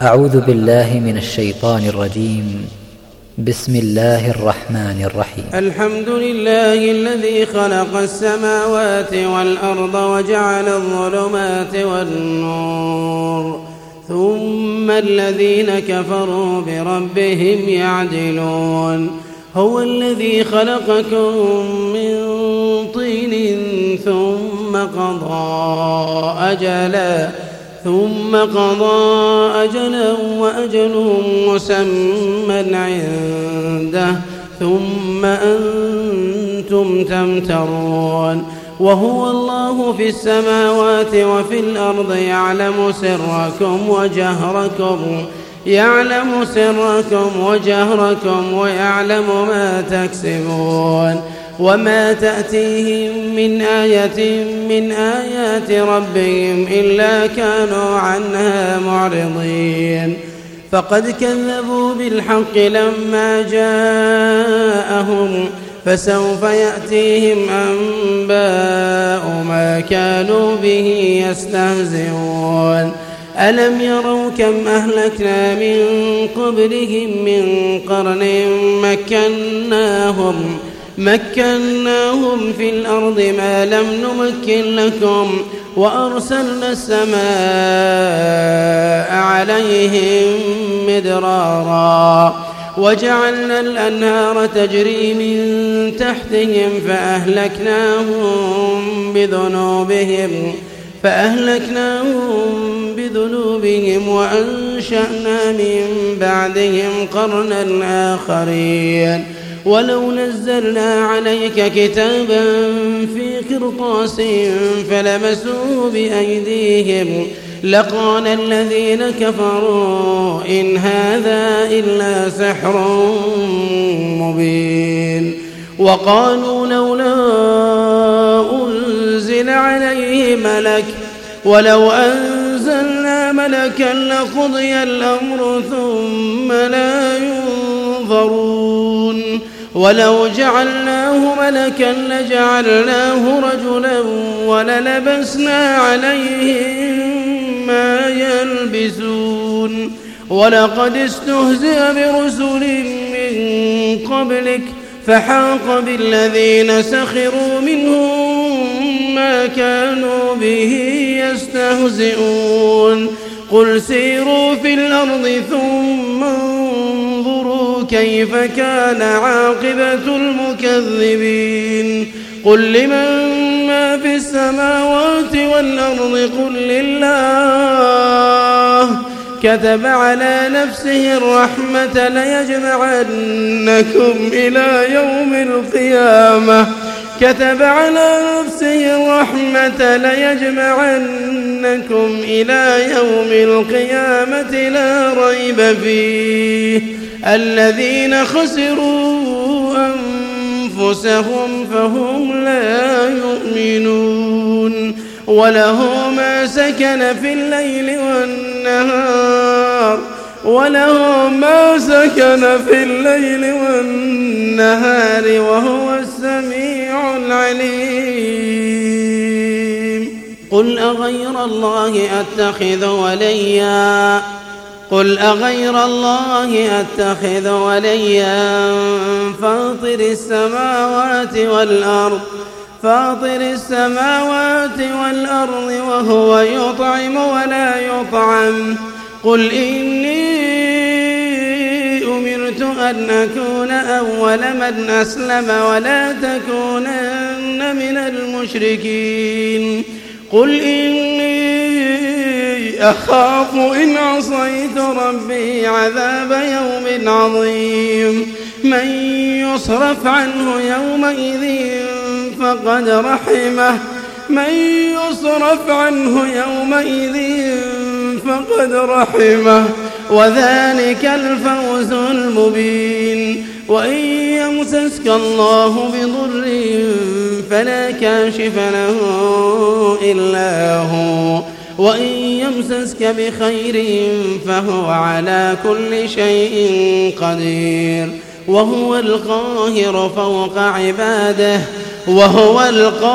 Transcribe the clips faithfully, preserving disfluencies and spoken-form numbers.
أعوذ بالله من الشيطان الرجيم. بسم الله الرحمن الرحيم. الحمد لله الذي خلق السماوات والأرض وجعل الظلمات والنور ثم الذين كفروا بربهم يعدلون. هو الذي خلقكم من طين ثم قضى أجلا ثم قضى أجلا وأجل مسمى عنده ثم أنتم تمترون. وهو الله في السماوات وفي الأرض يعلم سركم وجهركم يعلم سركم وجهركم ويعلم ما تكسبون. وما تأتيهم من آية من آيات ربهم إلا كانوا عنها معرضين. فقد كذبوا بالحق لما جاءهم فسوف يأتيهم أنباء ما كانوا به يستهزئون. ألم يروا كم أهلكنا من قبلهم من قرن مكناهم مكناهم في الأرض ما لم نمكن لكم وأرسلنا السماء عليهم مدرارا وجعلنا الأنهار تجري من تحتهم فأهلكناهم بذنوبهم فأهلكناهم بذنوبهم وأنشأنا من بعدهم قرنا آخرين. ولو نزلنا عليك كتابا في قرطاس فلمسوه بأيديهم لقال الذين كفروا إن هذا إلا سحر مبين. وقالوا لولا أنزل عليه ملك ولو أنزلنا ملكا لقضي الأمر ثم لا ينظرون. ولو جعلناه ملكا لجعلناه رجلا وللبسنا عليهم ما يلبسون. ولقد استهزئ برسل من قبلك فحاق بالذين سخروا منهم ما كانوا به يستهزئون. قل سيروا في الأرض ثم انظروا كيف كان عاقبة المكذبين. قل لمن ما في السماوات والأرض قل لله كتب على نفسه الرحمة ليجمعنكم إلى يوم القيامة كتب على نفسه الرحمة ليجمعنكم إلى يوم القيامة لا ريب فيه. الذين خسروا أنفسهم فهم لا يؤمنون. وله ما سكن في الليل والنهار وله ما سكن في الليل والنهار وهو السميع العليم. قل أغير الله أتخذ وليا قل أغير الله أتخذ وليا فاطر السماوات والأرض فاطر السماوات والأرض وهو يطعم ولا يطعم. قل إني أمرت أن أكون أول من أسلم ولا تكونن من المشركين. قل إني أخاف إن عصيت ربي عذاب يوم عظيم. من يصرف عنه يومئذ فقد رحمه من يصرف عنه يومئذ فقد رحمه وذلك الفوز المبين. وإن يمسسك الله بضر فلا كاشف له إلا هو وإن يمسسك بخير فهو على كل شيء قدير. وهو القاهر فوق عباده وهو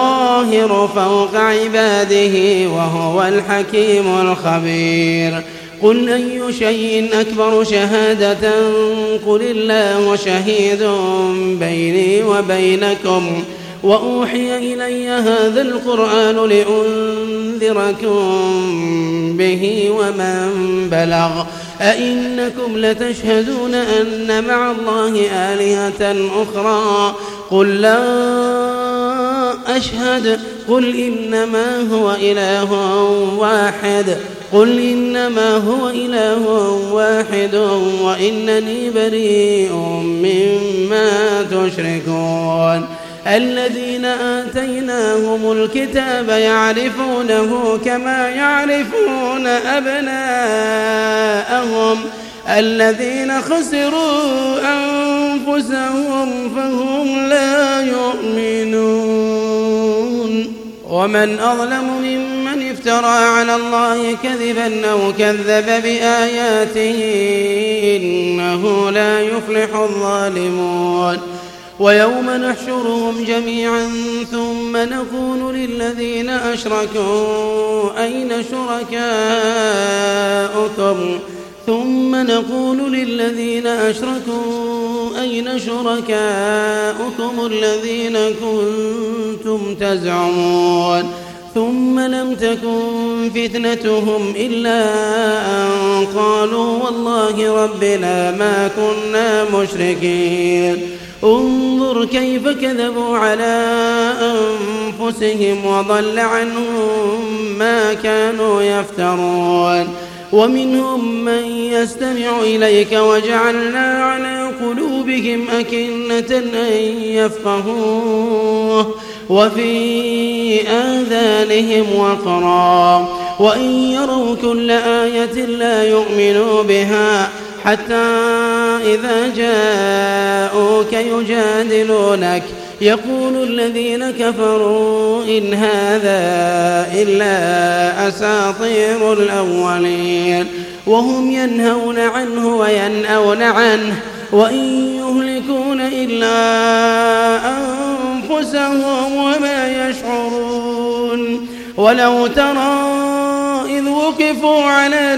القاهر فوق عباده وهو الحكيم الخبير. قل أي شيء أكبر شهادة قل الله شهيد بيني وبينكم وأوحي إلي هذا القرآن لأنذركم به ومن بلغ أئنكم لتشهدون أن مع الله آلهة أخرى قل لا أشهد قل إنما هو إله واحد قل إنما هو إله واحد وإنني بريء مما تشركون الذين آتيناهم الكتاب يعرفونه كما يعرفون أبناءهم الذين خسروا أنفسهم فهم لا يؤمنون ومن أظلم ممن افترى على الله كذبا أو كذب بآياته إنه لا يفلح الظالمون ويوم نحشرهم جميعا ثم نقول للذين أشركوا أين شركاؤكم ثم نقول للذين أشركوا أين شركاؤكم الذين كنتم تزعمون ثم لم تكن فتنتهم إلا أن قالوا والله ربنا ما كنا مشركين انظر كيف كذبوا على أنفسهم وضل عنهم ما كانوا يفترون ومنهم من يستمع إليك وجعلنا على قلوبهم أكنة أن يفقهوه وفي آذانهم وقرا وإن يروا كل آية لا يؤمنوا بها حتى إذا جاءوك يجادلونك يقول الذين كفروا إن هذا إلا أساطير الأولين وهم ينهون عنه وينأون عنه وإن يهلكون إلا أنفسهم وما يشعرون ولو ترى إذ وقفوا على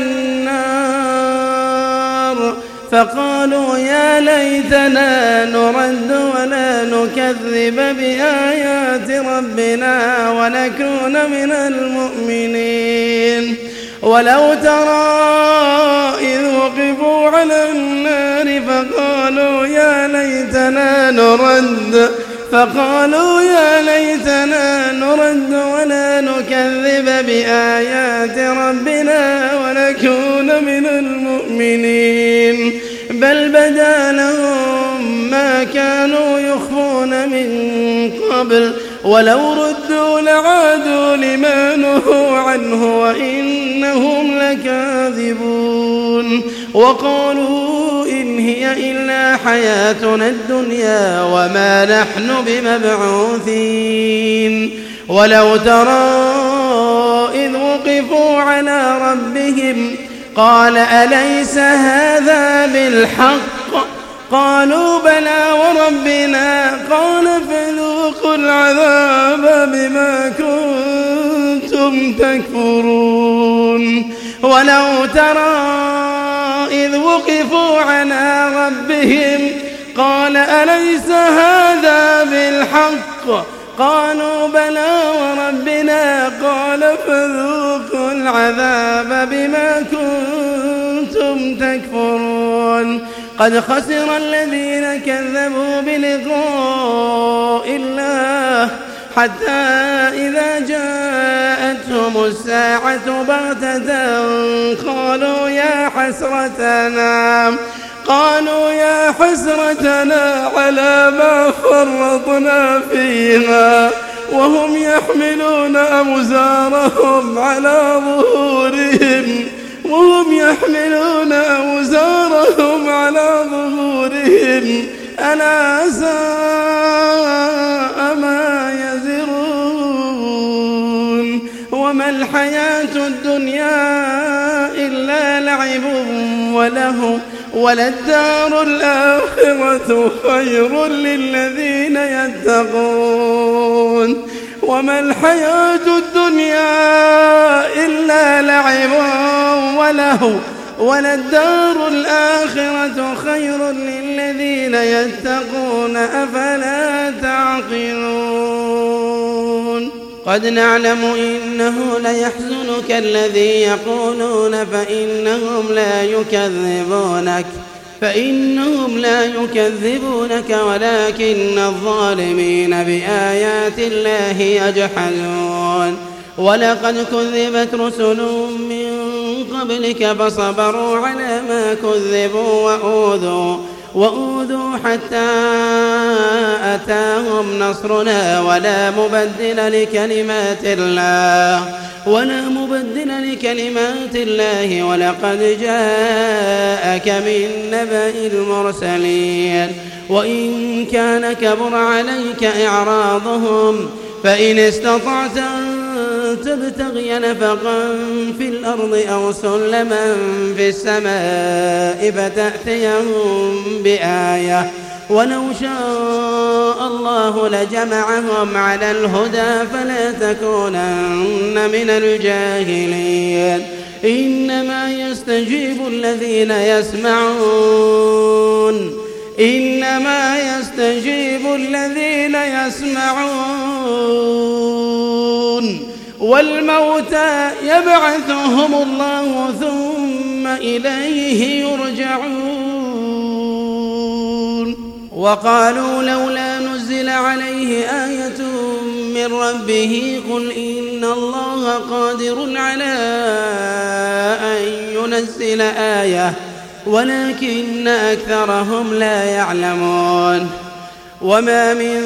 النار فقالوا يا ليتنا نرد ولا نكذب بآيات ربنا ونكون من المؤمنين ولو ترى إذ وقفوا على النار فقالوا يا ليتنا نرد فقالوا يا ليتنا نرد ولا نكذب بآيات ربنا ونكون من المؤمنين بل بدا لهم ما كانوا يخفون من قبل ولو ردوا لعادوا لما نهوا عنه وإنهم لكاذبون وقالوا إن هي إلا حياتنا الدنيا وما نحن بمبعوثين ولو ترى إذ وقفوا على ربهم قال أليس هذا بالحق قالوا بلى وربنا قال فذوقوا العذاب بما كنتم تكفرون ولو ترى إذ وقفوا على ربهم قال أليس هذا بالحق قالوا بلى وربنا قال فذوقوا العذاب بما كنتم تكفرون قد خسر الذين كذبوا بلقاء الله حتى إذا جاءتهم الساعة بغتة قالوا يا حسرتنا قالوا يا حسرتنا على ما فرطنا فيها وهم يحملون أوزارهم على ظهورهم وهم يحملون أوزارهم على ظهورهم ألا ساء ما يزرون وما الحياة الدنيا إلا لعب وله وللدار الآخرة خير للذين يتقون وما الحياة الدنيا إلا لعب ولهو وللدار الآخرة خير للذين يتقون أفلا تعقلون قد نعلم إنه ليحزنك الذي يقولون فإنهم لا يكذبونك فإنهم لا يكذبونك ولكن الظالمين بآيات الله يجحدون ولقد كذبت رسل من قبلك فصبروا على ما كذبوا وأوذوا وأوذوا حتى أتاهم نصرنا ولا مبدل لكلمات الله ولا مبدل لكلمات الله ولقد جاءك من نبأ المرسلين وإن كان كبر عليك إعراضهم فإن استطعت أن تبتغي نفقا في الأرض أو سلما في السماء فتأتيهم بآية ولو شاء الله لجمعهم على الهدى فلا تكونن من الجاهلين إنما يستجيب الذين يسمعون إنما يستجيب الذين يسمعون والموتى يبعثهم الله ثم إليه يرجعون وقالوا لولا نزل عليه آية من ربه قل إن الله قادر على أن ينزل آية ولكن أكثرهم لا يعلمون وما من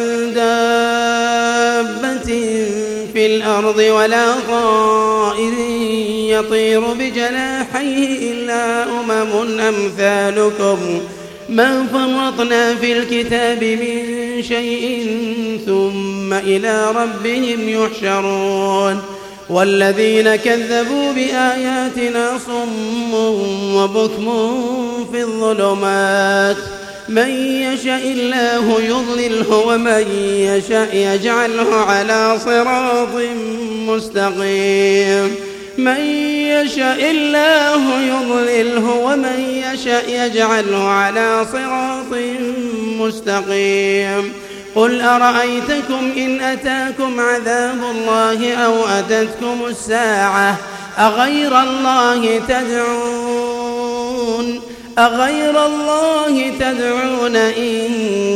دابة في الأرض ولا طائر يطير بجناحيه إلا أمم أمثالكم ما فرطنا في الكتاب من شيء ثم إلى ربهم يحشرون والذين كذبوا بآياتنا صم وبكم في الظلمات من يشاء الله يضلله ومن يشاء يجعله على صراط مستقيم من يشاء الله يضلله ومن يشاء يجعله على صراط مستقيم قل أرأيتكم إن أتاكم عذاب الله أو أتتكم الساعة أغير الله تدعون أغير الله تدعون إن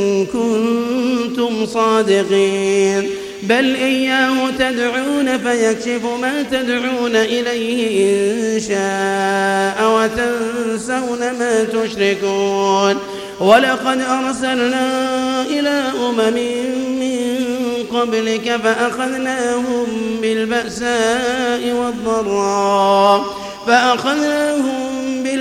كنتم صادقين بل إياه تدعون فيكشف ما تدعون إليه إن شاء وتنسون ما تشركون ولقد أرسلنا إلى أمم من قبلك فأخذناهم بالبأساء والضراء فأخذناهم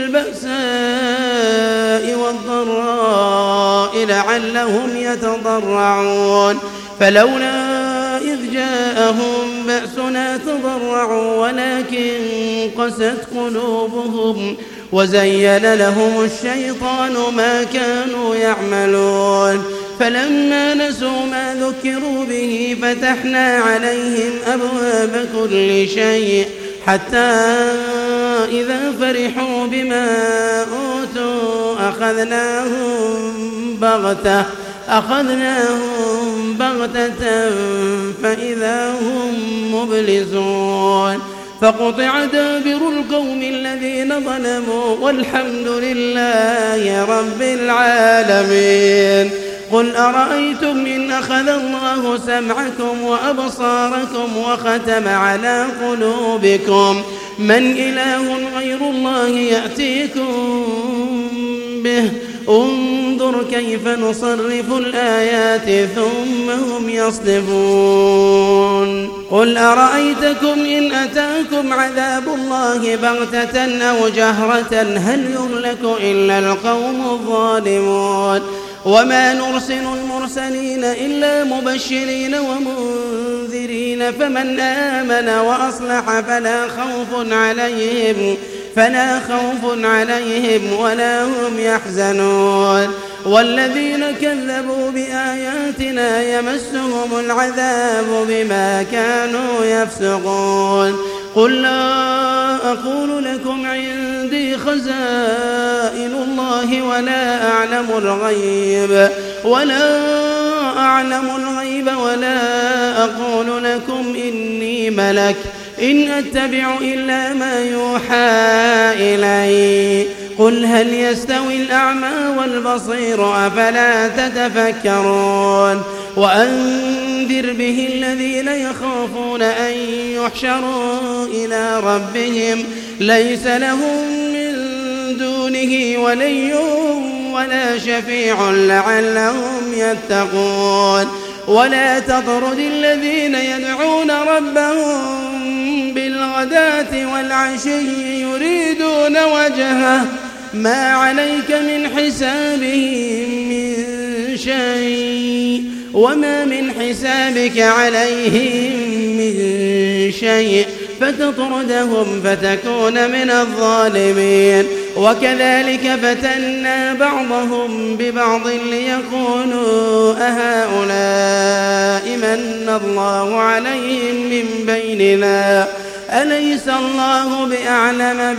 بالبأساء والضراء لعلهم يتضرعون فلولا إذ جاءهم بأسنا تضرعوا ولكن قست قلوبهم وزين لهم الشيطان ما كانوا يعملون فلما نسوا ما ذكروا به فتحنا عليهم أبواب كل شيء حتى إذا فرحوا بما أوتوا أخذناهم بغتة أخذناهم بغتة فإذا هم مبلسون فقطع دابر القوم الذين ظلموا والحمد لله رب العالمين قل أرأيتم إن أخذ الله سمعكم وأبصاركم وختم على قلوبكم من إله غير الله يأتيكم به انظر كيف نصرف الآيات ثم هم يصدفون قل أرأيتكم إن أتاكم عذاب الله بغتة أو جهرة هل يهلك إلا القوم الظالمون وما نرسل المرسلين إلا مبشرين ومنذرين فمن آمن وأصلح فلا خوف عليهم فلا خوف عليهم ولا هم يحزنون والذين كذبوا بآياتنا يمسهم العذاب بما كانوا يفسقون قل لا أقول لكم عندي خزائن الله ولا أعلم الغيب ولا أعلم الغيب ولا أقول لكم إني ملك إن أتبع إلا ما يوحى إلي قل هل يستوي الأعمى والبصير أفلا تتفكرون وأنذر به الذين يخافون أن يحشروا إلى ربهم ليس لهم من دونه ولي ولا شفيع لعلهم يتقون ولا تطرد الذين يدعون ربهم بالغداة والعشي يريدون وجهه ما عليك من حسابهم من شيء وما من حسابك عليهم من شيء فتطردهم فتكون من الظالمين وكذلك فتنا بعضهم ببعض ليقولوا أهؤلاء من الله عليهم من بيننا أليس الله بأعلم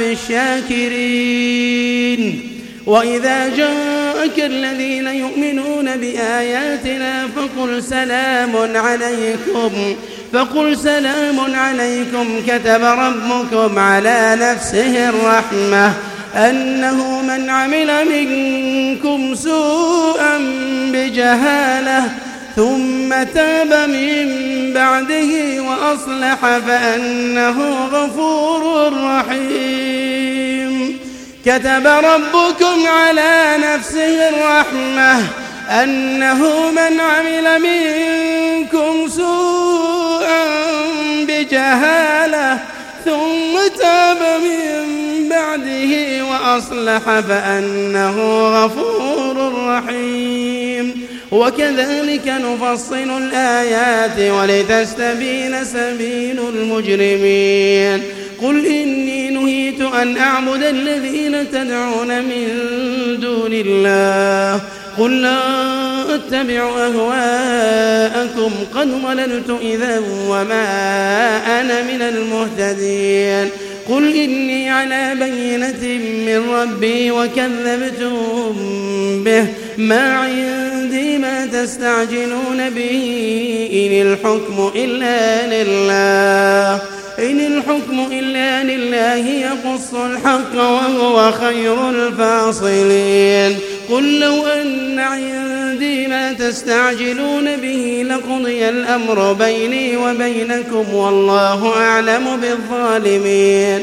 بالشاكرين وإذا جاءك الذين يؤمنون بآياتنا فقل سلام عليكم فقل سلام عليكم كتب ربكم على نفسه الرحمة أنه من عمل منكم سوءا بجهالة ثم تاب من بعده وأصلح فأنه غفور رحيم كتب ربكم على نفسه الرحمة أنه من عمل منكم سوءا بجهالة ثم تاب من بعده وأصلح فأنه غفور رحيم وكذلك نفصل الآيات ولتستبين سبيل المجرمين قل إني نهيت أن أعبد الذين تدعون من دون الله قل لا أتبع أهواءكم قد ضللت إذا وما أنا من المهتدين قل إني على بينة من ربي وكذبتم به ما عندي ما تستعجلون به إن الحكم إلا لله إن الحكم إلا لله يقص الحق وهو خير الفاصلين قل لو أن عندي ما تستعجلون به لقضي الأمر بيني وبينكم والله أعلم بالظالمين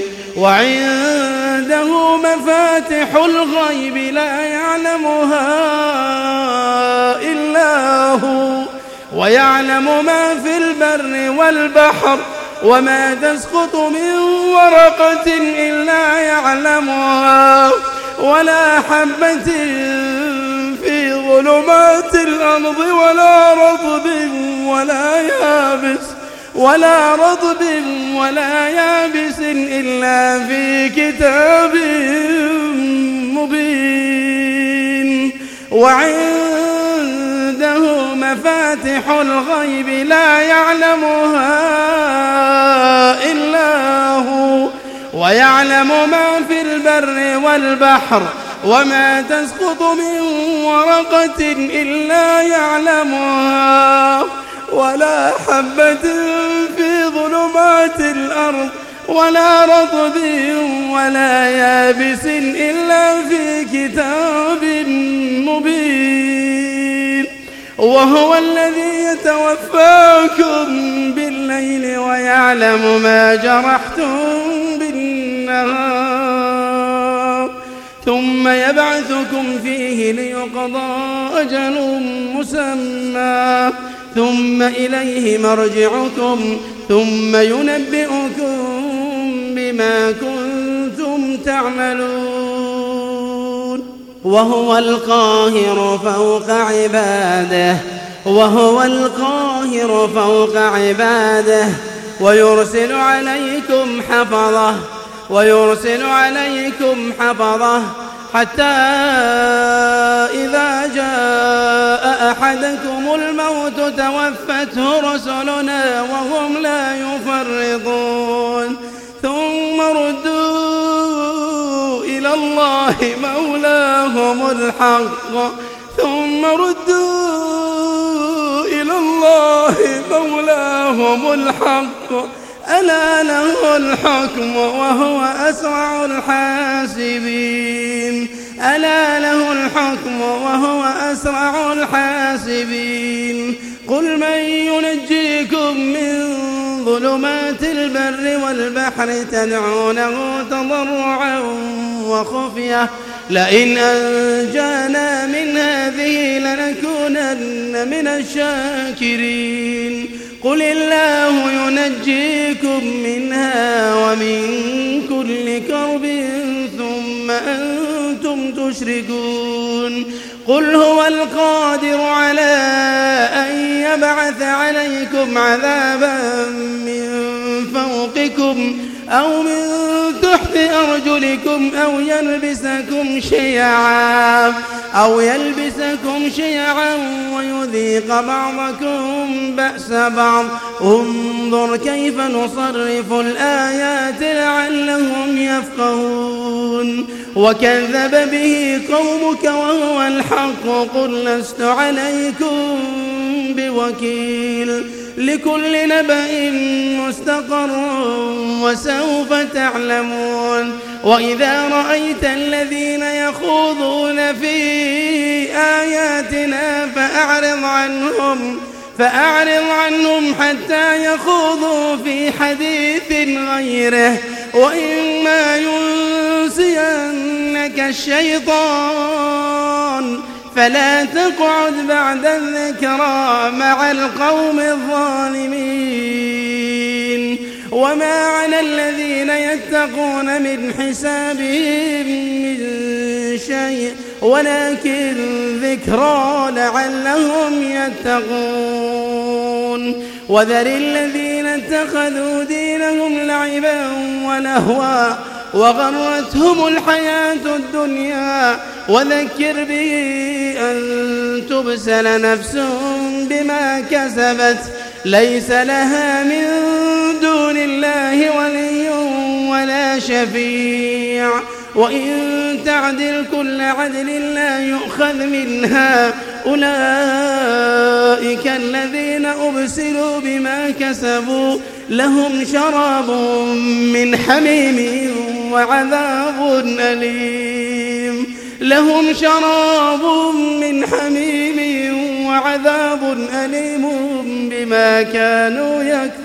وعنده مفاتح الغيب لا يعلمها إلا هو ويعلم ما في البر والبحر وما تسقط من ورقة إلا يعلمها ولا حبة في ظلمات الأرض ولا رطب ولا يابس ولا رطب ولا يابس إلا في كتاب مبين وعنده مفاتح الغيب لا يعلمها إلا هو ويعلم ما في البر والبحر وما تسقط من ورقة إلا يعلمها ولا حبة في ظلمات الأرض ولا رطب ولا يابس إلا في كتاب مبين وهو الذي يتوفاكم بالليل ويعلم ما جرحتم بالنهار ثم يبعثكم فيه ليقضى أجل مسمى ثم إليه مرجعكم ثم ينبئكم بما كنتم تعملون وهو القاهر فوق عباده وهو القاهر فوق عباده ويرسل عليكم حفظه ويرسل عليكم حفظة حتى إذا جاء أحدكم الموت توفته رسلنا وهم لا يفرطون ثم ردوا إلى الله مولاهم الحق ثم ردوا إلى الله مولاهم الحق ألا له الحكم وهو أسرع الحاسبين ألا له الحكم وهو أسرع الحاسبين قل من ينجيكم من ظلمات البر والبحر تدعونه تضرعا وخفية لئن أنجانا من هذه لنكونن من الشاكرين قل الله ينجيكم منها ومن كل كرب ثم أنتم تشركون قل هو القادر على أن يبعث عليكم عذابا من فوقكم أو من تحت أرجلكم أو يلبسكم شيعا أو يلبسكم شيعا ويذيق بعضكم بأس بعض انظر كيف نصرف الآيات لعلهم يفقهون وكذب به قومك وهو الحق قل لست عليكم بوكيل لكل نبأ مستقر وسوف تعلمون وإذا رأيت الذين يخوضون في آياتنا فأعرض عنهم فأعرض عنهم حتى يخوضوا في حديث غيره وإما ينسينك الشيطان فلا تقعد بعد الذكرى مع القوم الظالمين وما على الذين يتقون من حسابهم من شيء ولكن ذكرى لعلهم يتقون وذر الذين اتخذوا دينهم لعبا ولهوا وغرتهم الحياة الدنيا وذكر به أن تبسل نفس بما كسبت ليس لها من دون الله ولي ولا شفيع وإن تعدل كل عدل لا يؤخذ منها أولئك الذين أبسلوا بما كسبوا لهم شراب من حميم وعذاب أليم لهم شراب من حميم وعذاب أليم بما كانوا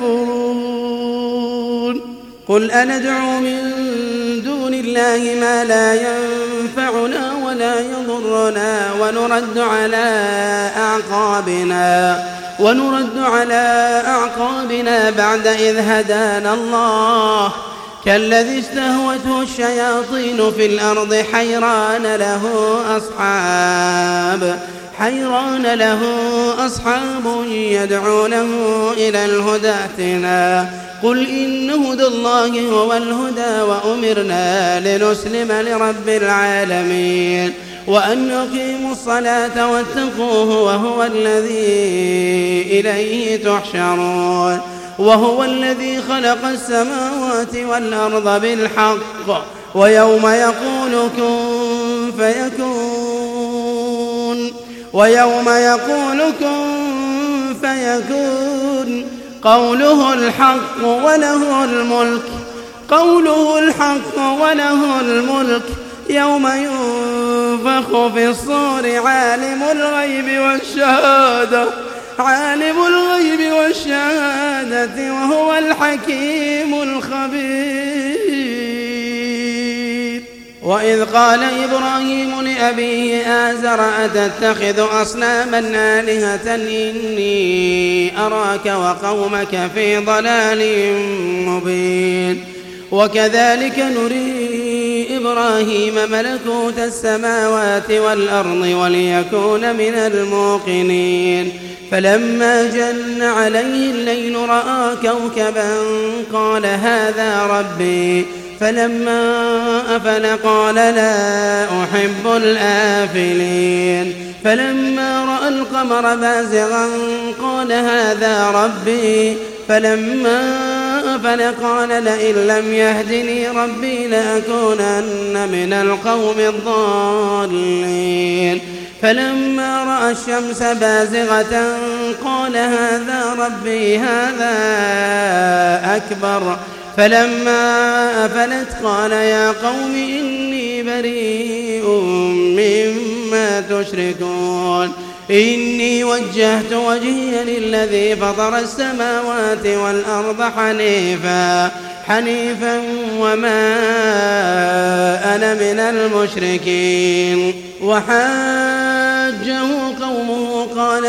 يكفرون قل أندعو من دون الله ما لا ينفعنا ولا يضرنا ونرد على أعقابنا ونرد على أعقابنا بعد إذ هدانا الله كالذي استهوته الشياطين في الأرض حيران له أصحاب حيران له أصحاب يدعونه إلى الهدى ائتنا قل إن هدى الله هو الهدى وأمرنا لنسلم لرب العالمين وأن أقيموا الصلاة واتقوه وهو الذي إليه تحشرون وهو الذي خلق السماوات والأرض بالحق ويوم يقول كن فيكون ويوم يقول كن فيكون قوله الحق وله الملك قوله الحق وله الملك يوم ينفخ في الصور عالم الغيب والشهادة عالم الغيب والشهادة وهو الحكيم الخبير وإذ قال إبراهيم لأبيه آزر أتتخذ أصناما آلهة إني أراك وقومك في ضلال مبين وكذلك نري إبراهيم ملكوت السماوات والأرض وليكون من الموقنين فلما جن عليه الليل رأى كوكبا قال هذا ربي فلما أفل قال لا أحب الآفلين فلما رأى القمر بازغا قال هذا ربي فلما أفل قال لئن لم يهدني ربي لأكونن من القوم الضالين فلما رأى الشمس بازغة قال هذا ربي هذا أكبر فلما أفلت قال يا قوم إني بريء مما تشركون إني وجهت وجهي للذي فطر السماوات والأرض حنيفا حنيفا وما أنا من المشركين وحاجه قومه قال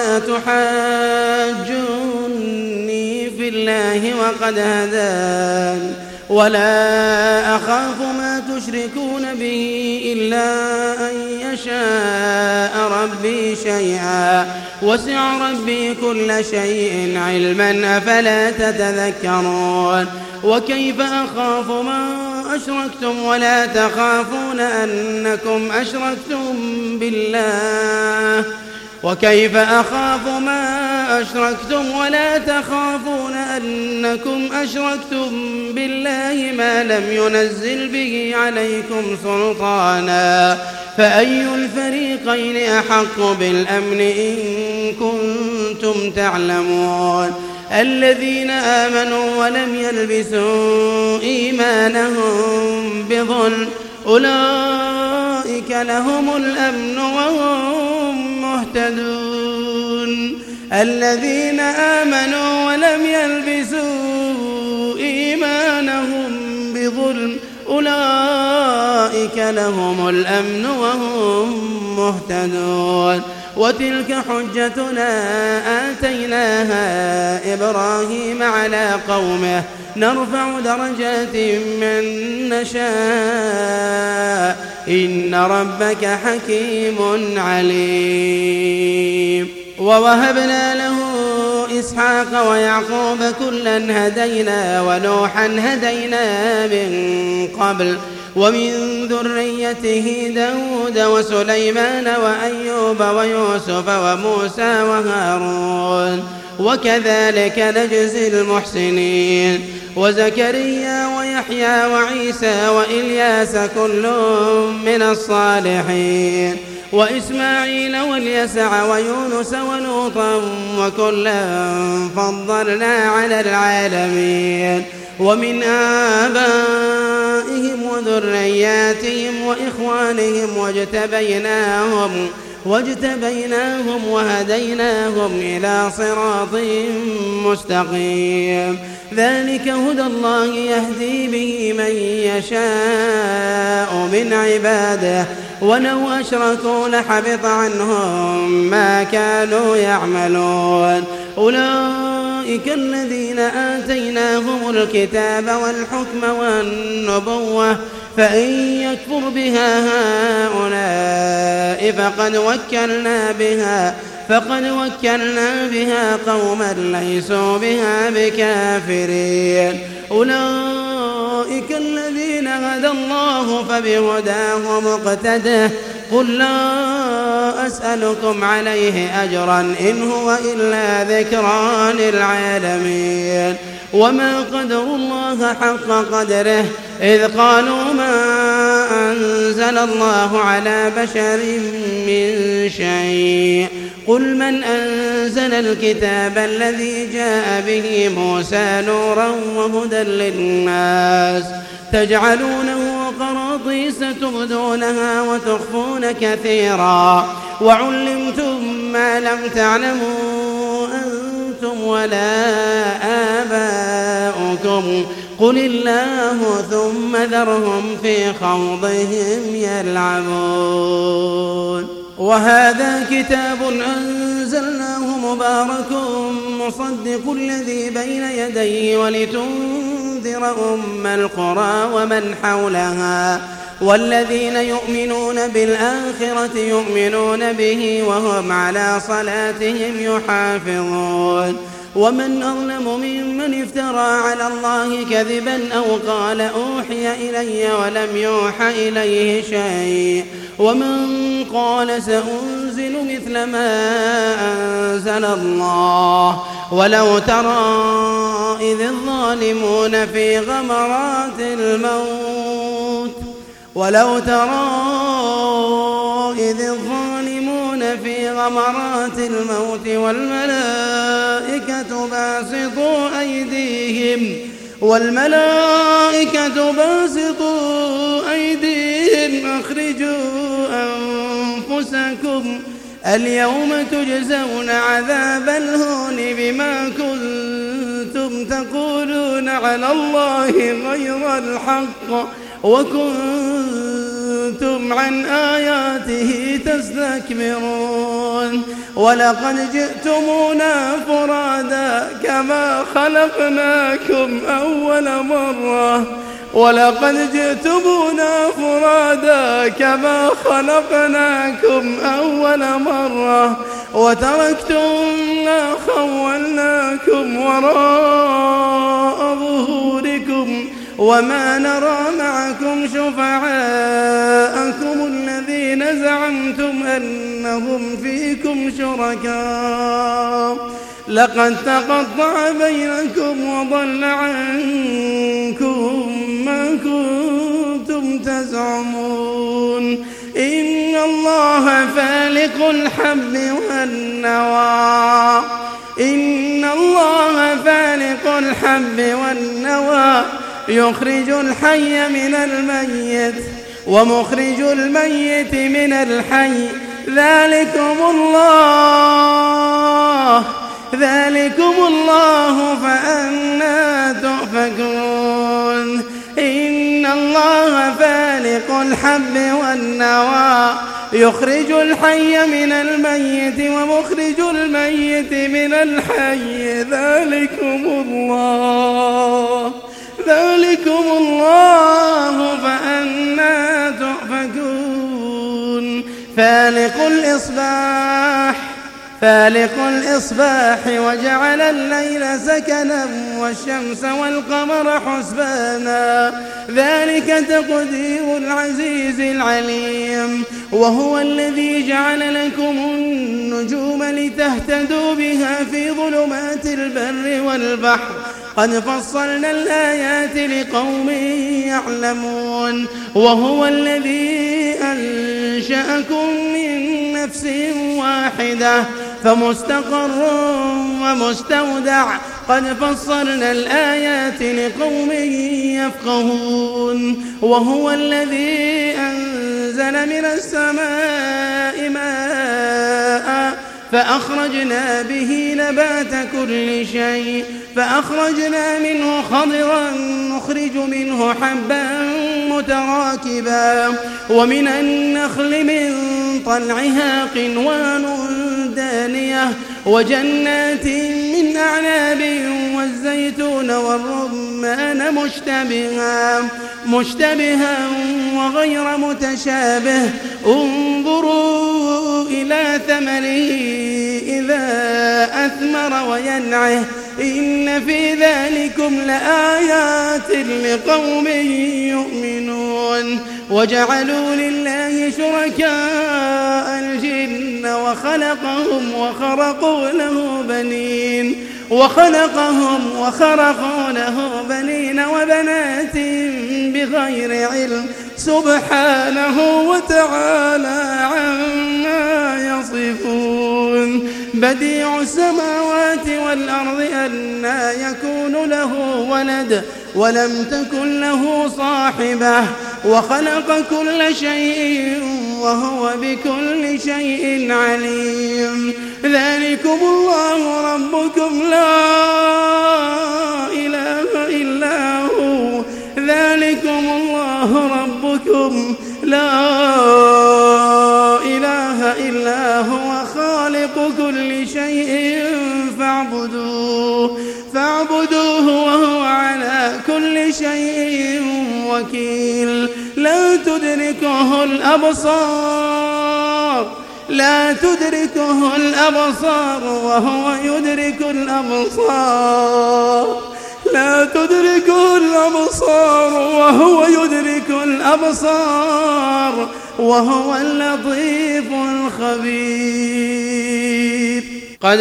أتحاجوني في الله وقد هدان ولا أخاف ما تشركون به إلا أن يشاء ربي شيئا وسع ربي كل شيء علما أفلا تتذكرون وكيف أخاف ما أشركتم ولا تخافون أنكم أشركتم بالله وكيف أخاف ما أشركتم ولا تخافون أنكم أشركتم بالله ما لم ينزل به عليكم سلطانا فأي الفريقين أحق بالأمن إن كنتم تعلمون الذين آمنوا ولم يلبسوا إيمانهم بظلم أولئك لهم الأمن وهم مهتدون الذين آمنوا ولم يلبسوا إيمانهم بظلم أولئك لهم الأمن وهم مهتدون وتلك حجتنا آتيناها إبراهيم على قومه نرفع درجات من نشاء إن ربك حكيم عليم ووهبنا له إسحاق ويعقوب كلا هدينا ونوحا هدينا من قبل ومن ذريته داود وسليمان وأيوب ويوسف وموسى وهارون وكذلك نجزي المحسنين وزكريا ويحيى وعيسى وإلياس كل من الصالحين وإسماعيل واليسع ويونس ولوطا وكلا فضلنا على العالمين ومن آبائهم وذرياتهم وإخوانهم واجتبيناهم واجتبيناهم وهديناهم إلى صراط مستقيم ذلك هدى الله يهدي به من يشاء من عباده ولو أشركوا لحبط عنهم ما كانوا يعملون أولئك الذين آتيناهم الكتاب والحكم والنبوة فإن يكفر بها هؤلاء فقد وكلنا بها فقد وكلنا بها قوما ليسوا بها بكافرين أولئك الذين هدى الله فبهداه مقتده قل لا أسألكم عليه أجرا إن هو إلا ذكرى للعالمين وما قدروا الله حق قدره إذ قالوا ما أنزل الله على بشر من شيء قل من أنزل الكتاب الذي جاء به موسى نورا وهدى للناس تجعلونه قراطيس تبدونها وتخفون كثيرا وعلمتم ما لم تعلموا أنتم ولا آباؤكم قل الله ثم ذرهم في خوضهم يلعبون وهذا كتاب أنزلناه مبارك مصدق الذي بين يديه ولتنذر أم القرى ومن حولها والذين يؤمنون بالآخرة يؤمنون به وهم على صلاتهم يحافظون ومن أظلم ممن افترى على الله كذبا أو قال أوحي إلي ولم يوحى إليه شيء ومن قال سأنزل مثل ما أنزل الله ولو ترى إذ الظالمون في غمرات الموت ولو ترى إذ الظالمون في غمرات الموت والملائكة باسطوا أيديهم والملائكة باسطوا أيديهم أخرجوا أنفسكم اليوم تجزون عذاب الهون بما كنتم تقولون على الله غير الحق وكنتم عن آياته تستكبرون ولقد جئتمونا فرادا كما خلقناكم أول مرة ولقد جئتمونا فرادا كما خلقناكم أول مرة وتركتم ما خولناكم وراء ظهوركم وما نرى معكم شفعاءكم الذين زعمتم أنهم فيكم شركاء لقد تقطع بينكم وضل عنكم ما كنتم تزعمون إن الله فالق الحب والنوى إن الله فالق الحب والنوى يخرج الحي من الميت ومخرج الميت من الحي ذلكم الله ذلكم الله فأنى تؤفكون إن الله فالق الحب والنوى يخرج الحي من الميت ومخرج الميت من الحي ذلكم الله ذلكم الله فأنى تؤفكون فالق الإصباح فالق الإصباح وجعل الليل سكنا والشمس والقمر حسبانا ذلك تقدير العزيز العليم وهو الذي جعل لكم النجوم لتهتدوا بها في ظلمات البر والبحر قد فصلنا الآيات لقوم يعلمون وهو الذي أنشأكم من نفس واحدة فمستقر ومستودع قد فصلنا الآيات لقوم يفقهون وهو الذي أنزل من السماء ماء فأخرجنا به نبات كل شيء فأخرجنا منه خضرا نخرج منه حبا متراكبا ومن النخل من طلعها قنوان دانية وجنات من أعناب والزيتون والرمان مشتبها مشتبها وغير متشابه انظروا إلى ثمره إذا أثمر وينعه إن في ذلكم لآيات لقوم يؤمنون وجعلوا لله شركاء الجن وخلقهم وخرقوا له بنين وخلقهم وخرقوا له بنين وبنات بغير علم سبحانه وتعالى عما يصفون بديع السماوات والأرض أنى يكون له ولد ولم تكن له صاحبة وخلق كل شيء وهو بكل شيء عليم ذلكم الله ربكم لا إله إلا هو ذلكم الله ربكم لا إله إلا هو خالق كل شيء فاعبدوه فاعبدوه وهو على كل شيء وكيل لا تدركه الأبصار لا تدركه الأبصار وهو يدرك الأبصار لا تدركه الأبصار وهو يدرك الأبصار وهو اللطيف الخبير. قد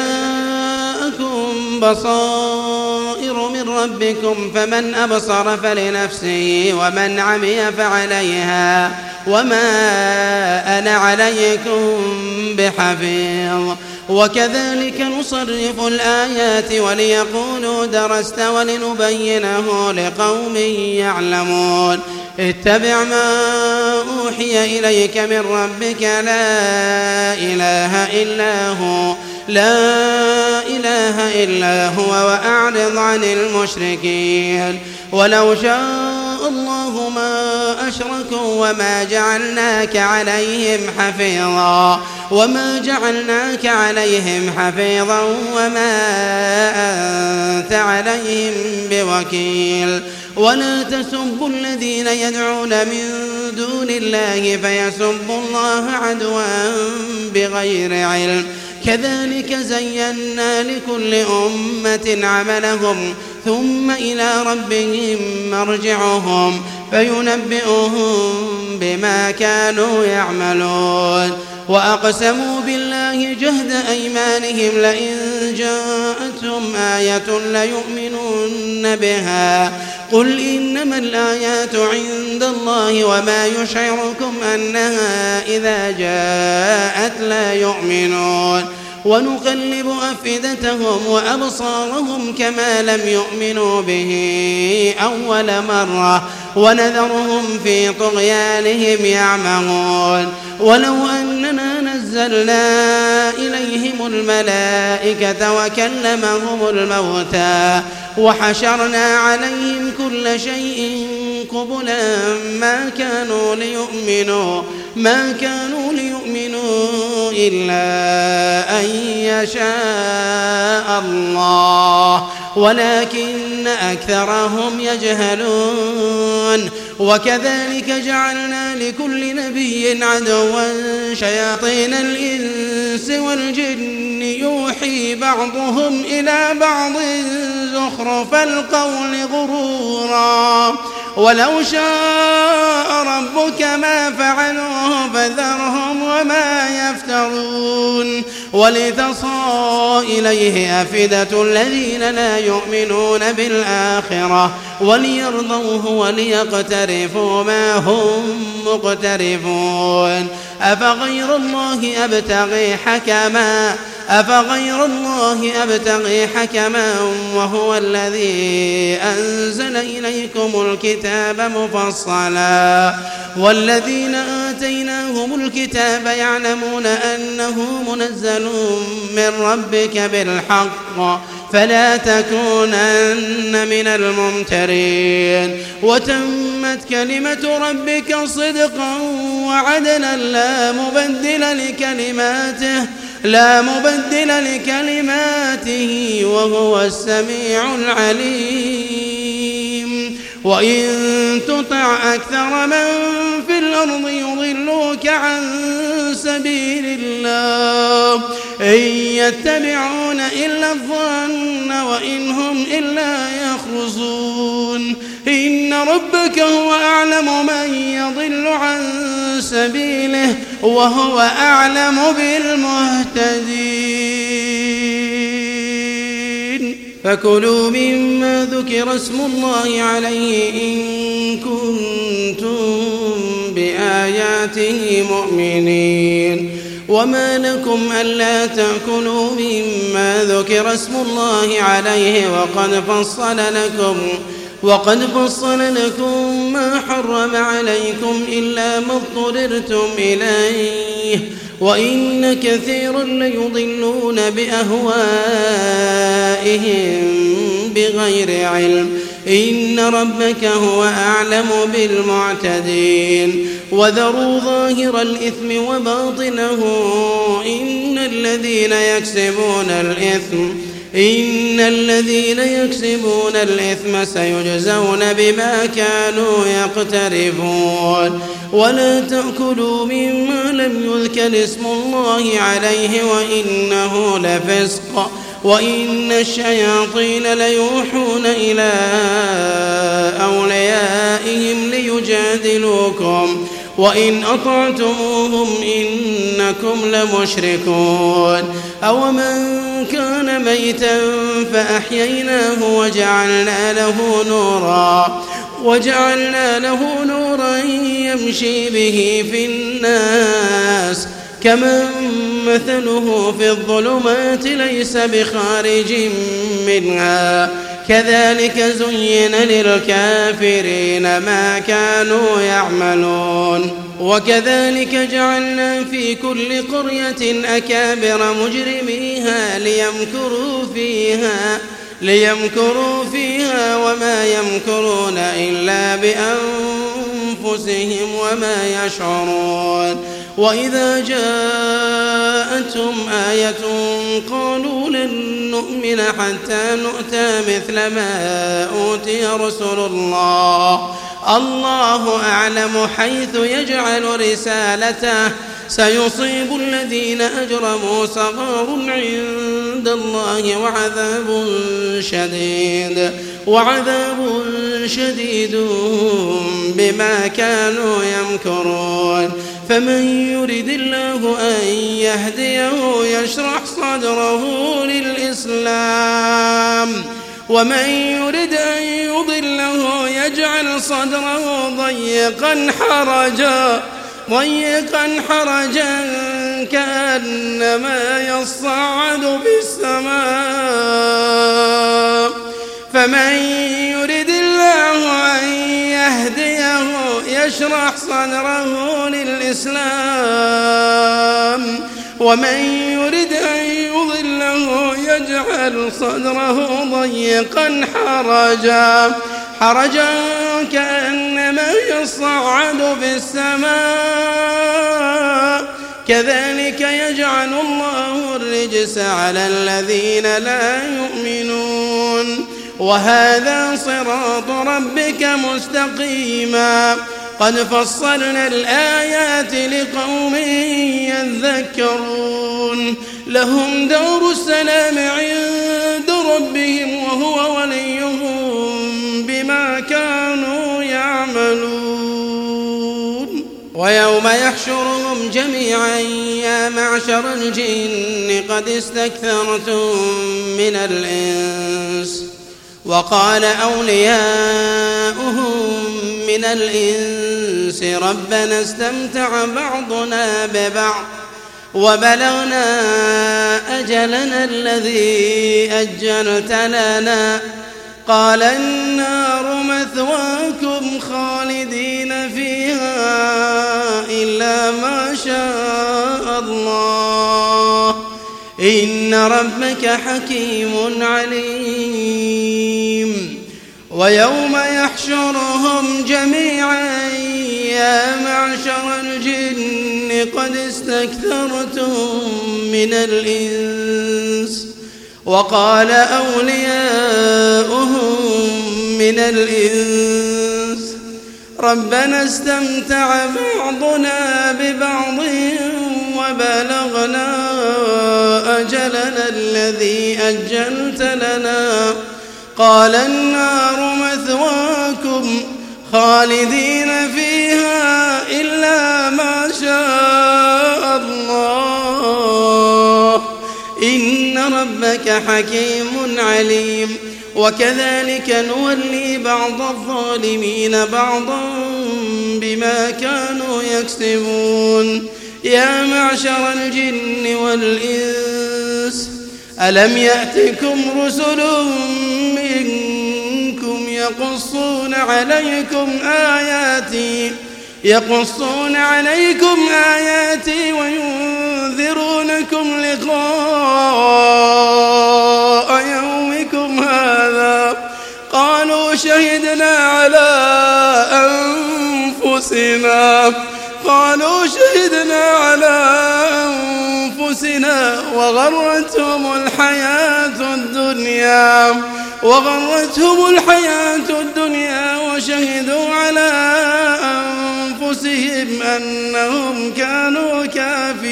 جاءكم بصائر من ربكم فمن أبصر فلنفسه ومن عمي فعليها وما أنا عليكم بحفيظ. وكذلك نصرف الآيات وليقولوا درست ولنبينه لقوم يعلمون. اتبع ما أوحي إليك من ربك لا إله إلا هو لا إله إلا هو وأعرض عن المشركين. ولو شاء الله ما أشركوا وما جعلناك عليهم حفيظا وما جعلناك عليهم حفيظا وما أنت عليهم بوكيل. ولا تسبوا الذين يدعون من دون الله فيسبوا الله عدوا بغير علم. كذلك زينا لكل أمة عملهم ثم إلى ربهم مرجعهم فينبئهم بما كانوا يعملون. وأقسموا بالله جهد أيمانهم لئن جاءتهم آية ليؤمنون بها قل إنما الآيات عند الله وما يشعركم أنها إذا جاءت لا يؤمنون. ونقلب أفئدتهم وأبصارهم كما لم يؤمنوا به أول مرة ونذرهم في طغيانهم يعمهون. ولو أننا نزلنا إليهم الملائكة وكلمهم الموتى وحشرنا عليهم كل شيء قبلا ما كانوا ليؤمنوا ما كانوا ليؤمنوا إلا أن يشاء الله ولكن أكثرهم يجهلون. وكذلك جعلنا لكل نبي عدوا شياطين الإنس والجن يوحي بعضهم إلى بعض زخرف القول غرورا. ولو شاء ربك ما فعلوه فذرهم وما يفترون. ولتصغى إليه أفئدة الذين لا يؤمنون بالآخرة وليرضوه وليقترفوا ما هم مقترفون. أفغير الله أبتغي حكما أفغير الله أبتغي حكما وهو الذي أنزل إليكم الكتاب مفصلا والذين آتيناهم الكتاب يعلمون أنه منزل من ربك بالحق فلا تكونن من الممترين. وتمت كلمة ربك صدقا وعدلا لا مبدل لكلماته لا مبدل لكلماته وهو السميع العليم. وإن تطع أكثر من في الأرض يضلوك عن سبيل الله إن يتبعون إلا الظن وإن هم إلا يخرصون. إن ربك هو أعلم من يضل عن سبيله وهو أعلم بالمهتدين. فكلوا مما ذكر اسم الله عليه إن كنتم بآياته مؤمنين. وما لكم ألا تأكلوا مما ذكر اسم الله عليه وقد فصل لكم وقد فصل لكم ما حرم عليكم إلا ما اضطررتم إليه وإن كثيرا ليضلون بأهوائهم بغير علم. إن ربك هو أعلم بالمعتدين. وذروا ظاهر الإثم وباطنه إن الذين يكسبون الإثم إن الذين يكسبون الإثم سيجزون بما كانوا يقترفون. ولا تأكلوا مما لم يذكر يذكر اسم الله عليه وإنه لفسق وإن الشياطين ليوحون إلى أوليائهم ليجادلوكم وإن أطعتموهم إنكم لمشركون أومن كان ميتا فأحييناه وجعلنا له نورا وجعلنا له نورا يمشي به في الناس كمن مثله في الظلمات ليس بخارج منها كذلك زين للكافرين ما كانوا يعملون وكذلك جعلنا في كل قرية أكابر مجرميها ليمكروا فيها ليمكروا فيها وما يمكرون إلا بأنفسهم وما يشعرون وإذا جاءتهم آية قالوا لن نؤمن حتى نؤتى مثل ما أوتي رسل الله الله أعلم حيث يجعل رسالته سيصيب الذين أجرموا صغار عند الله وعذاب شديد وعذاب شديد بما كانوا يمكرون فمن يرد الله أن يهديه يشرح صدره للإسلام ومن يرد أن يضله يجعل صدره ضيقا حرجا ضيقا حرجا كأنما يصعد في السماء فمن يرد الله أن يهديه يشرح صدره للإسلام ومن يرد أن يضله يجعل صدره ضيقا حرجا حرجا كأنما يصعد في السماء كذلك يجعل الله الرجس على الذين لا يؤمنون وهذا صراط ربك مستقيما قد فصلنا الآيات لقوم يذكرون لهم دار السلام عند ربهم وهو وليهم بما كانوا يعملون ويوم يحشرهم جميعا يا معشر الجن قد استكثرتم من الإنس وقال أولياؤهم من الإنس ربنا استمتع بعضنا ببعض وبلغنا أجلنا الذي أجلت لنا قال النار مثواكم خالدين فيها إلا ما شاء الله إن ربك حكيم عليم ويوم يحشرهم جميعا يا معشر الجن قد استكثرتم من الإنس وقال أولياؤهم من الإنس ربنا استمتع بعضنا ببعض وبلغنا أجلنا الذي أجلت لنا قال النار مثواكم خالدين فيها إلا ما شاء الله إن ربك حكيم عليم وكذلك نولي بعض الظالمين بعضا بما كانوا يكسبون يا معشر الجن والإنس ألم يأتكم رسل منكم يقصون عليكم آياتي يقصون عليكم آياتي وينذرونكم لقاء يومكم هذا قالوا شهدنا على أنفسنا قالوا شهدنا على أنفسنا وغرتهم الحياة الدنيا وغرتهم الحياة الدنيا وشهدوا على أنفسهم أنهم كانوا كافرين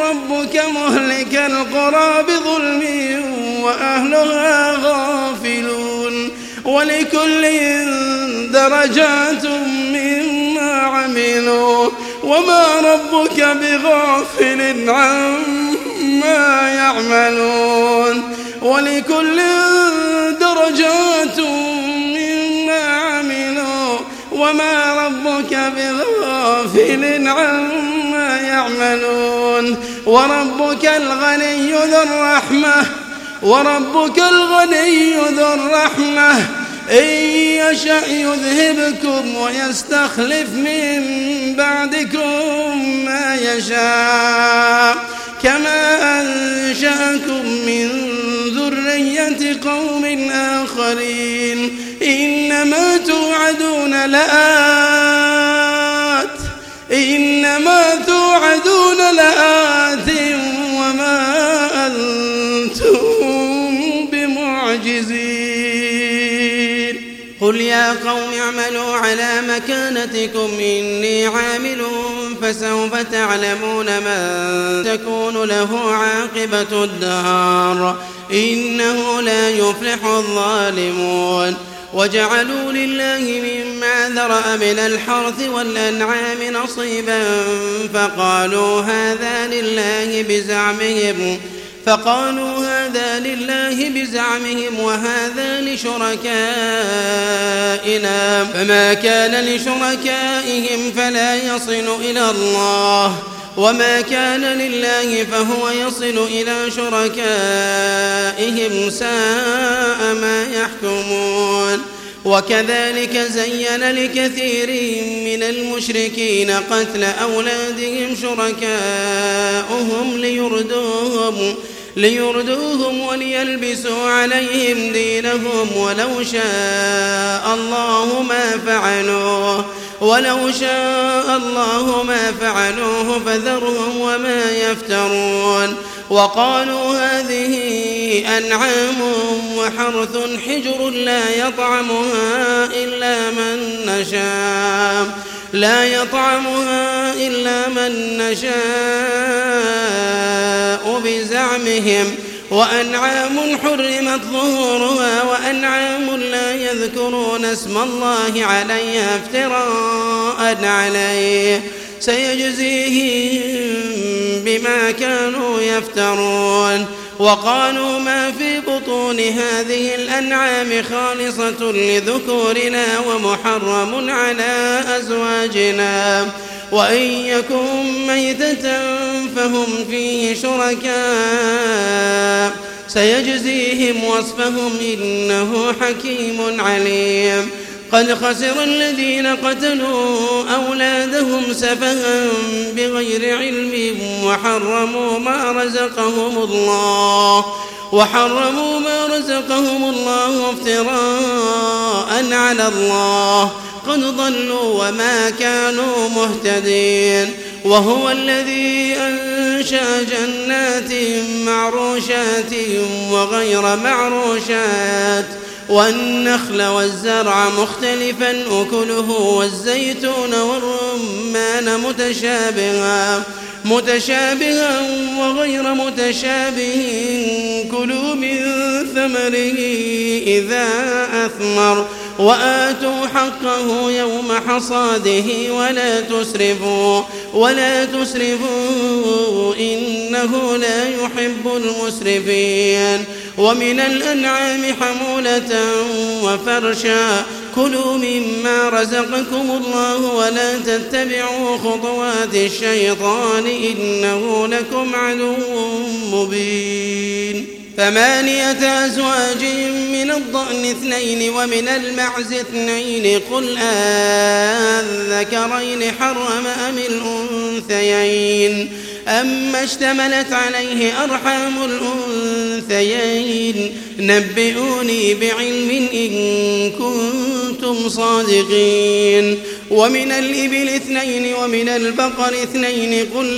ربك مهلك القرى بظلم وأهلها غافلون ولكل درجات مما عملوا وما ربك بغافل عما يعملون ولكل درجات مما عملوا وما ربك بغافل عما يعملون وربك الغني ذو الرحمة وربك الغني ذو الرحمة إن يشأ يذهبكم ويستخلف من بعدكم ما يشاء كما أنشأكم من ذرية قوم آخرين إنما توعدون لآت إنما توعدون لآت وما أنتم بمعجزين قل يا قوم اعملوا على مكانتكم إني عامل فسوف تعلمون من تكون له عاقبة الدار إنه لا يفلح الظالمون وجعلوا لله مما ذرأ من الحرث والأنعام نصيبا فقالوا هذا لله بزعمهم فقالوا هذا لله بزعمهم وهذا لشركائنا فما كان لشركائهم فلا يصل إلى الله وما كان لله فهو يصل إلى شركائهم ساء ما يحكمون وكذلك زين لكثير من المشركين قتل أولادهم شركاؤهم ليردوهم ليردوهم وليلبسوا عليهم دينهم ولو شاء الله ما فعلوه ولو شاء الله ما فعلوه فذرهم وما يفترون وقالوا هذه أنعام وحرث حجر لا يطعمها إلا من نشاء لا يطعمها إلا من نشاء بزعمهم وأنعام حرمت ظهورها وأنعام لا يذكرون اسم الله عليها افتراء عليه سيجزيهم بما كانوا يفترون وقالوا ما في بطون هذه الأنعام خالصة لذكورنا ومحرم على أزواجنا وإن يكن ميتة فهم فيه شركاء سيجزيهم وصفهم إنه حكيم عليم قد خسر الذين قتلوا أولادهم سفها بغير علم وحرموا ما رزقهم الله وحرموا ما رزقهم الله افتراء على الله قد ضلوا وما كانوا مهتدين وهو الذي أنشأ جنات معروشات وغير معروشات والنخل والزرع مختلفا أكله والزيتون والرمان متشابها متشابها وغير متشابه كلوا من ثمره إذا أثمر وآتوا حقه يوم حصاده ولا تسرفوا ولا تسرفوا إنه لا يحب المسرفين ومن الأنعام حمولة وفرشا كلوا مما رزقكم الله ولا تتبعوا خطوات الشيطان إنه لكم عدو مبين ثمانية أزواج من الضأن اثنين ومن المعز اثنين قل أذكرين حرم أم الأنثيين أما اشتملت عليه أرحام الأنثيين نبئوني بعلم إن كنتم صادقين ومن الإبل اثنين ومن البقر اثنين قل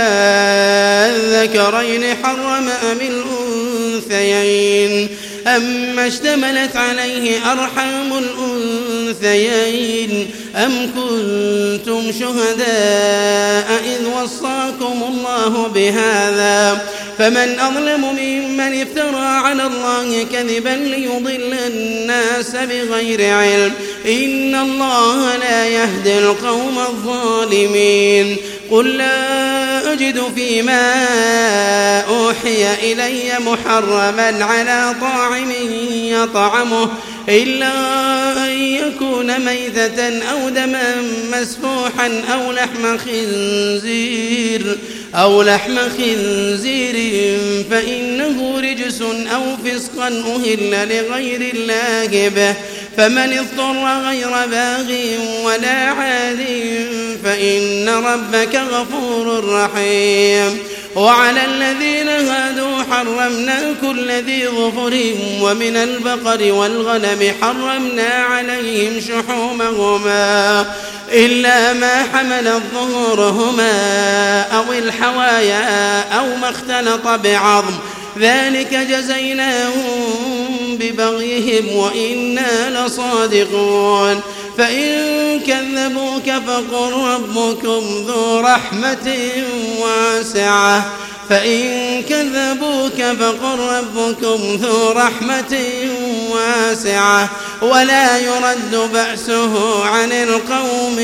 أذكرين حرم أم الأنثيين أما اشتملت عليه أرحام الأنثيين الأنثيين أم كنتم شهداء إذ وصاكم الله بهذا فمن أظلم ممن افترى على الله كذبا ليضل الناس بغير علم إن الله لا يهدي القوم الظالمين قل لا أجد فيما أوحي إلي محرما على طاعم يطعمه إلا أن يكون ميتة أو دما مسفوحا أو لحم خنزير أو لحم خنزير فإنه رجس أو فسقا أهل لغير الله به فمن اضطر غير باغ ولا عاد فإن ربك غفور رحيم وعلى الذين هادوا حرمنا كل ذي ظفر ومن البقر والغنم حرمنا عليهم شحومهما إلا ما حملت ظهورهما أو الحوايا أو ما اختلط بعظم ذلك جزيناهم ببغيهم وإنا لصادقون فإن كذبوك فقل ربكم ذو رحمة واسعة فإن كذبوك فقل ربكم ذو رحمة واسعة ولا يرد بأسه عن القوم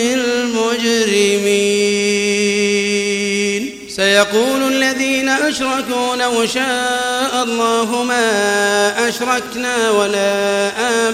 المجرمين سيقول الذين أشركوا لو شاء الله ما أشركنا ولا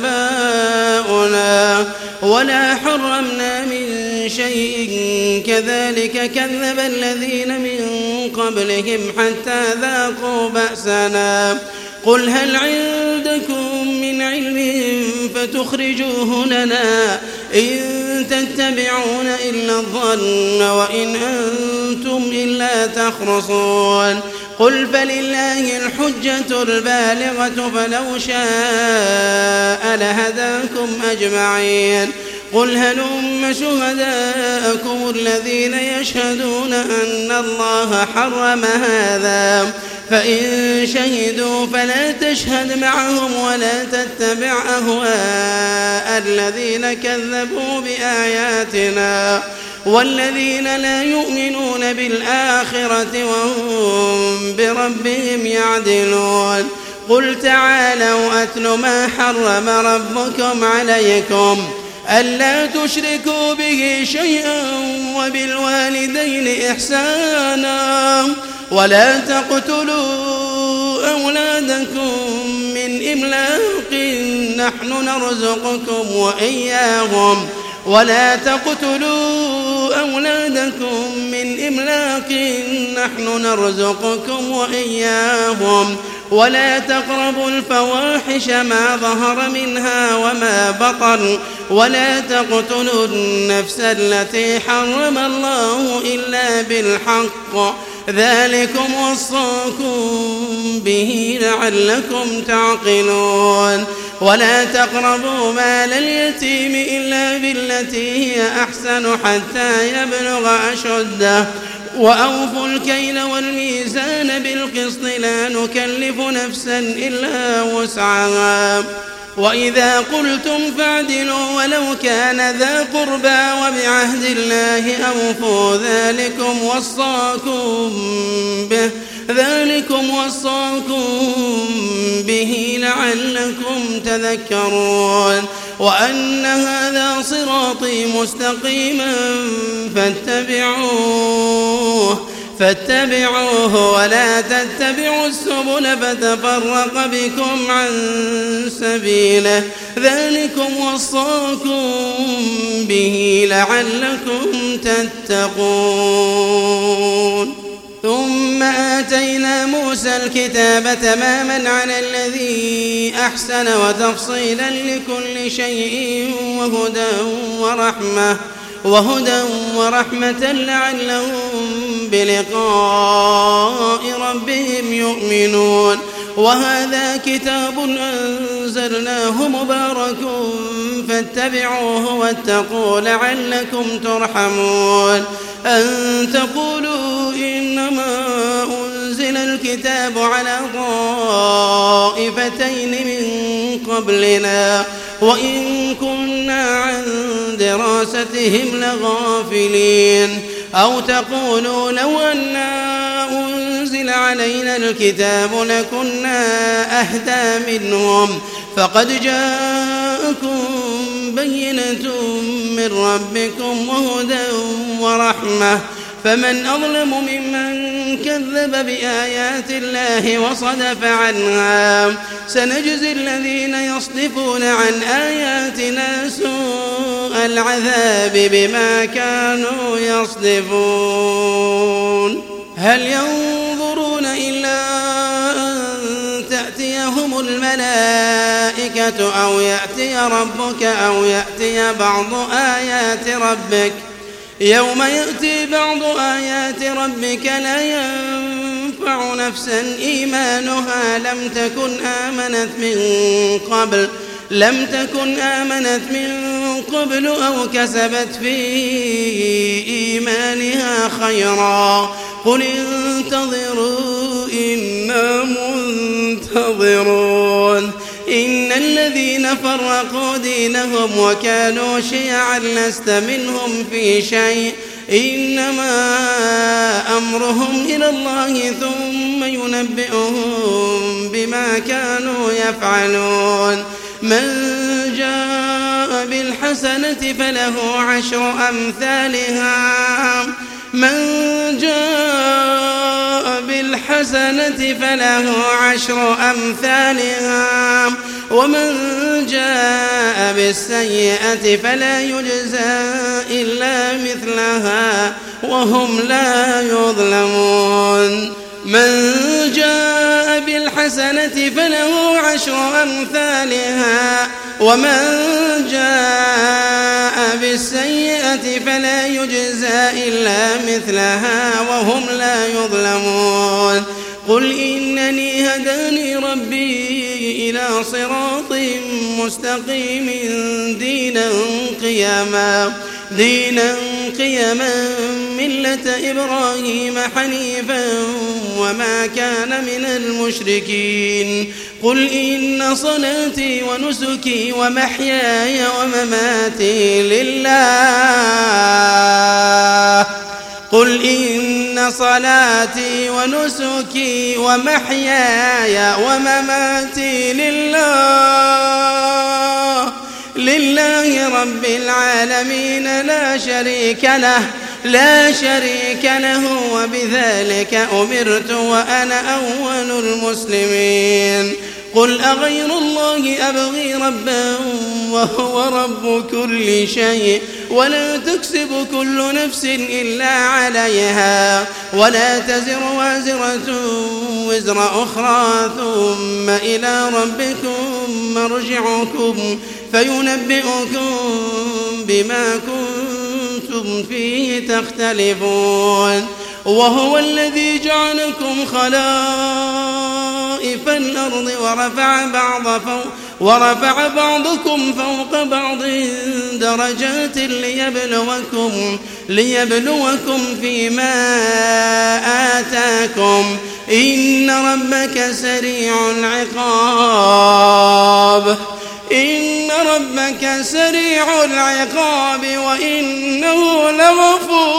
آباؤنا ولا حرمنا من شيء كذلك كذب الذين من قبلهم حتى ذاقوا بأسنا قل هل عندكم من علم فتخرجوه لنا إن تتبعون إلا الظن وإن أنتم إلا تخرصون قل فلله الحجة البالغة فلو شاء لهداكم أجمعين قل هلم شهداءكم الذين يشهدون أن الله حرم هذا فإن شهدوا فلا تشهد معهم ولا تتبع أهواء الذين كذبوا بآياتنا والذين لا يؤمنون بالآخرة وهم بربهم يعدلون قل تعالوا أتل ما حرم ربكم عليكم ألا تشركوا به شيئا وبالوالدين إحسانا ولا تقتلوا أولادكم من إملاق نحن نرزقكم وإياهم ولا تقتلوا أولادكم من إملاق نحن نرزقكم وإياهم ولا تقربوا الفواحش ما ظهر منها وما بطن ولا تقتلوا النفس التي حرم الله إلا بالحق ذلكم وصاكم به لعلكم تعقلون ولا تقربوا مال اليتيم إلا بالتي هي أحسن حتى يبلغ أشده وأوفوا الكيل والميزان بالقسط لا نكلف نفسا إلا وسعها وإذا قلتم فاعدلوا ولو كان ذا قربى وبعهد الله أوفوا ذلكم وصاكم به ذلكم وصاكم به لعلكم تذكرون وأن هذا صراطي مستقيما فاتبعوه فاتبعوه ولا تتبعوا السبل فتفرق بكم عن سبيله ذلكم وصاكم به لعلكم تتقون ثم آتينا موسى الكتاب تماما على الذي أحسن وتفصيلا لكل شيء وهدى ورحمة وهدى ورحمة لعلهم بلقاء ربهم يؤمنون وهذا كتاب أنزلناه مبارك فاتبعوه واتقوا لعلكم ترحمون أن تقولوا إنما أنزل الكتاب على طائفتين من قبلنا وإن كنا عن دراستهم لغافلين أو تقولوا لو أنا أنزل علينا الكتاب لكنا أهدى منهم فقد جاءكم بينة من ربكم وهدى ورحمة فمن أظلم ممن كذب بآيات الله وصدف عنها سنجزي الذين يصدفون عن آياتنا سوء العذاب بما كانوا يصدفون هل ينظرون إلا أن تأتيهم الملائكة أو يأتي ربك أو يأتي بعض آيات ربك يوم يأتي بعض آيات ربك لا ينفع نفسا إيمانها لم تكن آمنت من قبل لم تكن آمنت من قبل أو كسبت في إيمانها خيرا قل انتظروا إنا منتظرون إن الذين فرقوا دينهم وكانوا شيعا لست منهم في شيء إنما أمرهم إلى الله ثم ينبئهم بما كانوا يفعلون من جاء بالحسنة فله عشر أمثالها من جاء بالحسنة فله عشر أمثالها ومن جاء بالسيئة فلا يجزى إلا مثلها وهم لا يظلمون من جاء بالحسنة فله عشر أمثالها ومن جاء بالسيئة فلا يجزى إلا مثلها وهم لا يظلمون قل إنني هداني ربي إلى صراط مستقيم دينا قياما دينا قياما ملة إبراهيم حنيفا وما كان من المشركين قل إن صلاتي ونسكي ومحياي ومماتي لله قل إن صلاتي ونسكي ومحياي ومماتي لله لله رب العالمين لا شريك له لا شريك له وبذلك أمرت وأنا أول المسلمين قل أغير الله أبغي ربا وهو رب كل شيء ولا تكسب كل نفس إلا عليها ولا تزر وازرة وزر أخرى ثم إلى ربكم مرجعكم فينبئكم بما كنتم فيه تختلفون وهو الذي جعلكم خلائف الأرض ورفع بعض فوق ورفع بعضكم فوق بعض درجات ليبلوكم ليبلوكم فيما آتاكم إن ربك سريع العقاب إن ربك سريع العقاب وإنه لغفور